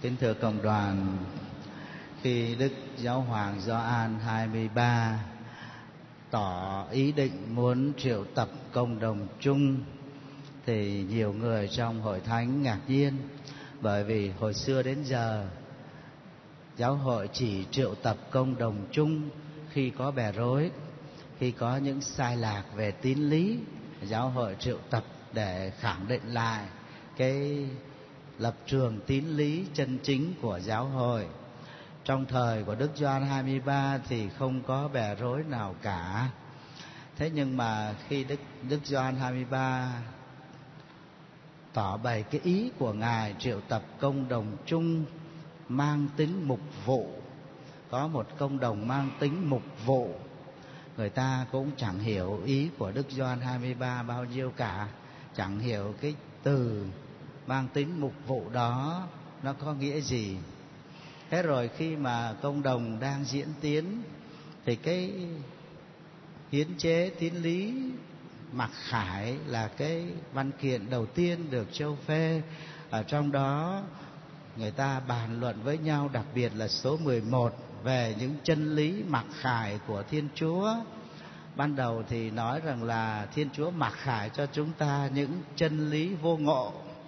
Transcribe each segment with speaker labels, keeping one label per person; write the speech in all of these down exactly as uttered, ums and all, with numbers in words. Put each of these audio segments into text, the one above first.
Speaker 1: Kính thưa cộng đoàn, khi Đức Giáo hoàng Gioan hai mươi ba tỏ ý định muốn triệu tập cộng đồng chung thì nhiều người trong hội thánh ngạc nhiên, bởi vì hồi xưa đến giờ giáo hội chỉ triệu tập cộng đồng chung khi có bè rối, khi có những sai lạc về tín lý. Giáo hội triệu tập để khẳng định lại cái lập trường tín lý chân chính của giáo hội. Trong thời của Đức Gioan hai mươi ba thì không có bè rối nào cả. Thế nhưng mà khi Đức Đức Gioan hai mươi ba tỏ bày cái ý của Ngài triệu tập cộng đồng chung mang tính mục vụ, có một cộng đồng mang tính mục vụ, người ta cũng chẳng hiểu ý của Đức Gioan hai mươi ba bao nhiêu cả, chẳng hiểu cái từ mang tính mục vụ đó nó có nghĩa gì. Thế rồi khi mà cộng đồng đang diễn tiến thì cái hiến chế tín lý mặc khải là cái văn kiện đầu tiên được châu phê. Ở trong đó người ta bàn luận với nhau, đặc biệt là số mười một, về những chân lý mặc khải của Thiên Chúa. Ban đầu thì nói rằng là Thiên Chúa mặc khải cho chúng ta những chân lý vô ngộ,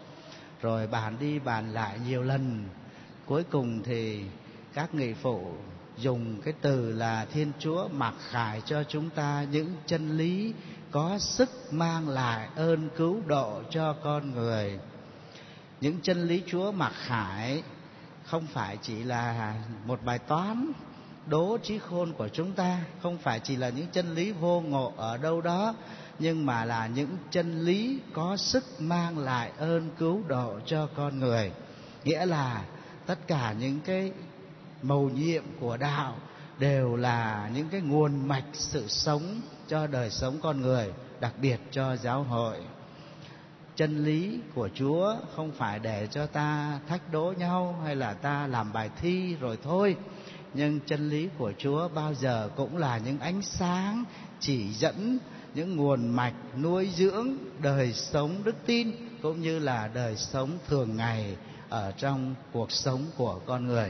Speaker 1: rồi bàn đi bàn lại nhiều lần. Cuối cùng thì các nghị phụ dùng cái từ là Thiên Chúa mặc khải cho chúng ta những chân lý có sức mang lại ơn cứu độ cho con người. Những chân lý Chúa mặc khải không phải chỉ là một bài toán đố trí khôn của chúng ta, không phải chỉ là những chân lý vô ngộ ở đâu đó, nhưng mà là những chân lý có sức mang lại ơn cứu độ cho con người. Nghĩa là tất cả những cái mầu nhiệm của đạo đều là những cái nguồn mạch sự sống cho đời sống con người, đặc biệt cho giáo hội. Chân lý của Chúa không phải để cho ta thách đố nhau hay là ta làm bài thi rồi thôi, nhưng chân lý của Chúa bao giờ cũng là những ánh sáng chỉ dẫn, những nguồn mạch nuôi dưỡng đời sống đức tin cũng như là đời sống thường ngày ở trong cuộc sống của con người.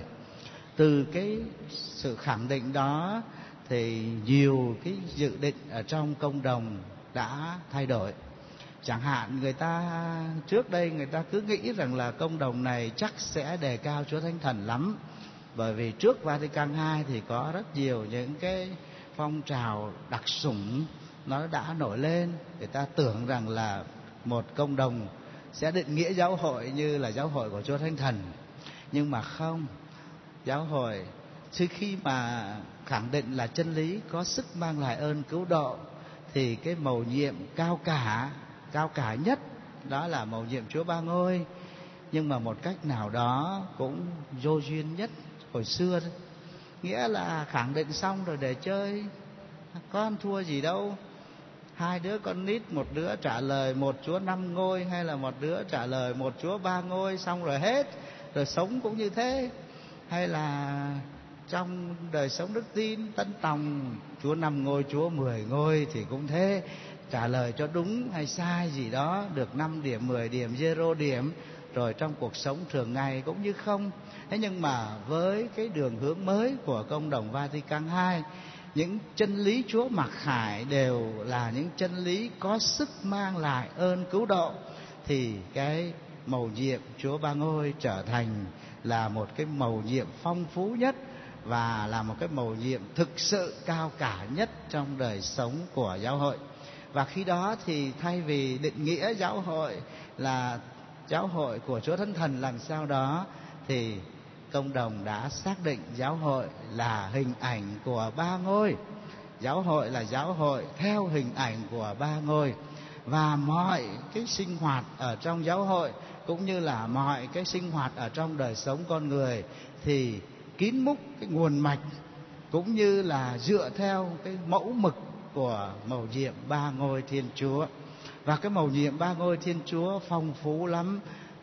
Speaker 1: Từ cái sự khẳng định đó thì nhiều cái dự định ở trong cộng đồng đã thay đổi. Chẳng hạn người ta trước đây người ta cứ nghĩ rằng là cộng đồng này chắc sẽ đề cao Chúa Thánh Thần lắm, bởi vì trước Vatican hai thì có rất nhiều những cái phong trào đặc sủng nó đã nổi lên. Người ta tưởng rằng là một cộng đồng sẽ định nghĩa giáo hội như là giáo hội của Chúa Thánh Thần, nhưng mà không. Giáo hội trước khi mà khẳng định là chân lý có sức mang lại ơn cứu độ thì cái mầu nhiệm cao cả cao cả nhất đó là mầu nhiệm Chúa Ba Ngôi, nhưng mà một cách nào đó cũng vô duyên nhất hồi xưa đấy. Nghĩa là khẳng định xong rồi để chơi, có ăn thua gì đâu. Hai đứa con nít, một đứa trả lời một Chúa năm ngôi, hay là một đứa trả lời một Chúa ba ngôi, xong rồi hết. Rồi sống cũng như thế. Hay là trong đời sống đức tin Tân Tòng, Chúa năm ngôi, Chúa mười ngôi thì cũng thế. Trả lời cho đúng hay sai gì đó được năm điểm, mười điểm, zero điểm. Rồi trong cuộc sống thường ngày cũng như không. Thế nhưng mà với cái đường hướng mới của Công đồng Vatican hai, những chân lý Chúa mặc khải đều là những chân lý có sức mang lại ơn cứu độ, thì cái mầu nhiệm Chúa Ba Ngôi trở thành là một cái mầu nhiệm phong phú nhất và là một cái mầu nhiệm thực sự cao cả nhất trong đời sống của giáo hội. Và khi đó thì thay vì định nghĩa giáo hội là giáo hội của Chúa Thánh Thần làm sao đó, thì Công đồng đã xác định giáo hội là hình ảnh của Ba Ngôi. Giáo hội là giáo hội theo hình ảnh của Ba Ngôi. Và mọi cái sinh hoạt ở trong giáo hội cũng như là mọi cái sinh hoạt ở trong đời sống con người thì kín múc cái nguồn mạch cũng như là dựa theo cái mẫu mực của mầu nhiệm Ba Ngôi Thiên Chúa. Và cái mầu nhiệm Ba Ngôi Thiên Chúa phong phú lắm,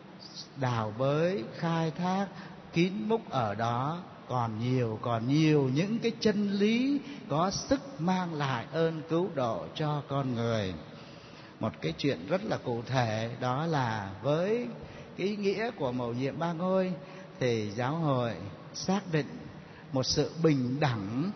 Speaker 1: đào bới, khai thác, kín múc ở đó còn nhiều, còn nhiều những cái chân lý có sức mang lại ơn cứu độ cho con người. Một cái chuyện rất là cụ thể đó là với cái ý nghĩa của mầu nhiệm Ba Ngôi thì giáo hội xác định một sự bình đẳng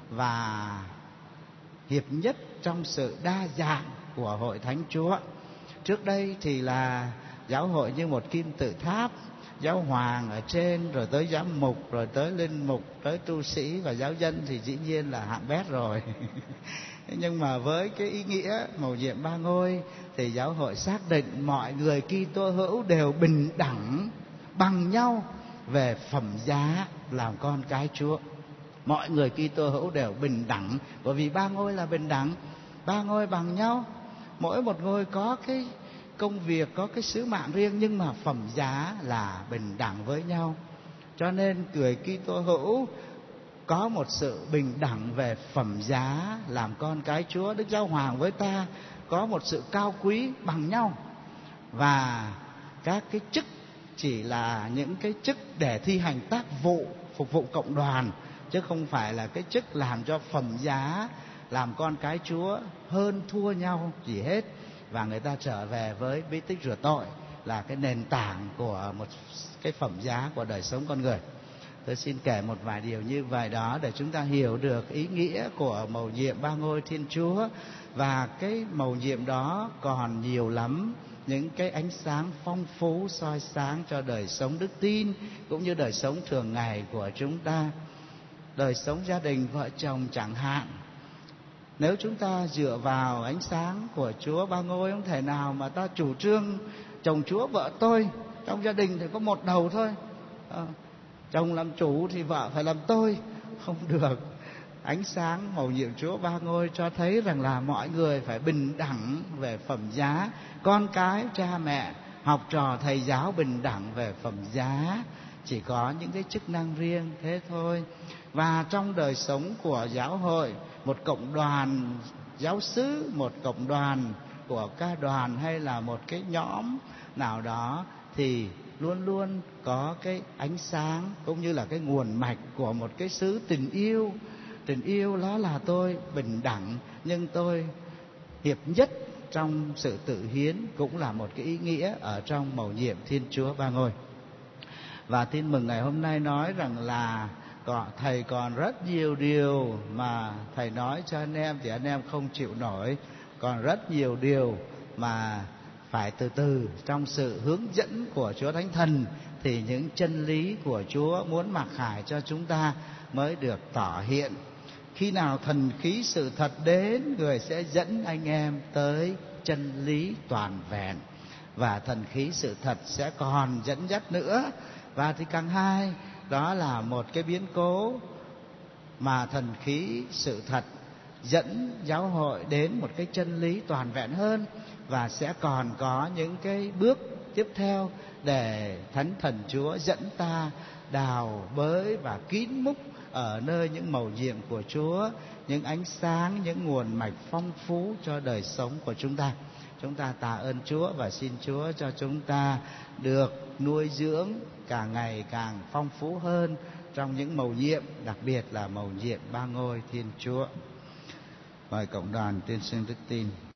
Speaker 1: và hiệp nhất trong sự đa dạng của hội Thánh Chúa. Trước đây thì là giáo hội như một kim tự tháp, giáo hoàng ở trên, rồi tới giám mục, rồi tới linh mục, tới tu sĩ và giáo dân thì dĩ nhiên là hạng bét rồi. Nhưng mà với cái ý nghĩa mầu nhiệm ba ngôi thì giáo hội xác định mọi người Kitô hữu đều bình đẳng bằng nhau về phẩm giá làm con cái Chúa. Mọi người Kitô hữu đều bình đẳng, bởi vì ba ngôi là bình đẳng, ba ngôi bằng nhau. Mỗi một ngôi có cái công việc, có cái sứ mạng riêng, nhưng mà phẩm giá là bình đẳng với nhau. Cho nên người Kitô hữu có một sự bình đẳng về phẩm giá làm con cái Chúa. Đức Giáo Hoàng với ta có một sự cao quý bằng nhau, và các cái chức chỉ là những cái chức để thi hành tác vụ phục vụ cộng đoàn, chứ không phải là cái chức làm cho phẩm giá làm con cái Chúa hơn thua nhau gì hết. Và người ta trở về với bí tích rửa tội là cái nền tảng của một cái phẩm giá của đời sống con người. Tôi xin kể một vài điều như vậy đó để chúng ta hiểu được ý nghĩa của mầu nhiệm ba ngôi Thiên Chúa. Và cái mầu nhiệm đó còn nhiều lắm những cái ánh sáng phong phú soi sáng cho đời sống đức tin cũng như đời sống thường ngày của chúng ta. Đời sống gia đình vợ chồng chẳng hạn, nếu chúng ta dựa vào ánh sáng của Chúa ba ngôi, không thể nào mà ta chủ trương chồng Chúa vợ tôi. Trong gia đình thì có một đầu thôi, à, chồng làm chủ thì vợ phải làm tôi, không được. Ánh sáng mầu nhiệm Chúa ba ngôi cho thấy rằng là mọi người phải bình đẳng về phẩm giá. Con cái, cha mẹ, học trò, thầy giáo bình đẳng về phẩm giá, chỉ có những cái chức năng riêng thế thôi. Và trong đời sống của giáo hội, một cộng đoàn giáo xứ, một cộng đoàn của ca đoàn hay là một cái nhóm nào đó thì luôn luôn có cái ánh sáng cũng như là cái nguồn mạch của một cái xứ tình yêu. Tình yêu đó là tôi bình đẳng nhưng tôi hiệp nhất trong sự tự hiến, cũng là một cái ý nghĩa ở trong mầu nhiệm Thiên Chúa ba ngôi. Và tin mừng ngày hôm nay nói rằng là thầy còn rất nhiều điều mà thầy nói cho anh em thì anh em không chịu nổi. Còn rất nhiều điều mà phải từ từ trong sự hướng dẫn của Chúa Thánh Thần thì những chân lý của Chúa muốn mặc khải cho chúng ta mới được tỏ hiện. Khi nào thần khí sự thật đến, người sẽ dẫn anh em tới chân lý toàn vẹn, và thần khí sự thật sẽ còn dẫn dắt nữa. Và thì càng hai, đó là một cái biến cố mà thần khí sự thật dẫn giáo hội đến một cái chân lý toàn vẹn hơn, và sẽ còn có những cái bước tiếp theo để Thánh Thần Chúa dẫn ta đào bới và kín múc ở nơi những mầu nhiệm của Chúa, những ánh sáng, những nguồn mạch phong phú cho đời sống của chúng ta. Chúng ta tạ ơn Chúa và xin Chúa cho chúng ta được nuôi dưỡng càng ngày càng phong phú hơn trong những mầu nhiệm, đặc biệt là mầu nhiệm ba ngôi Thiên Chúa. Mời cộng đoàn tuyên xưng đức tin.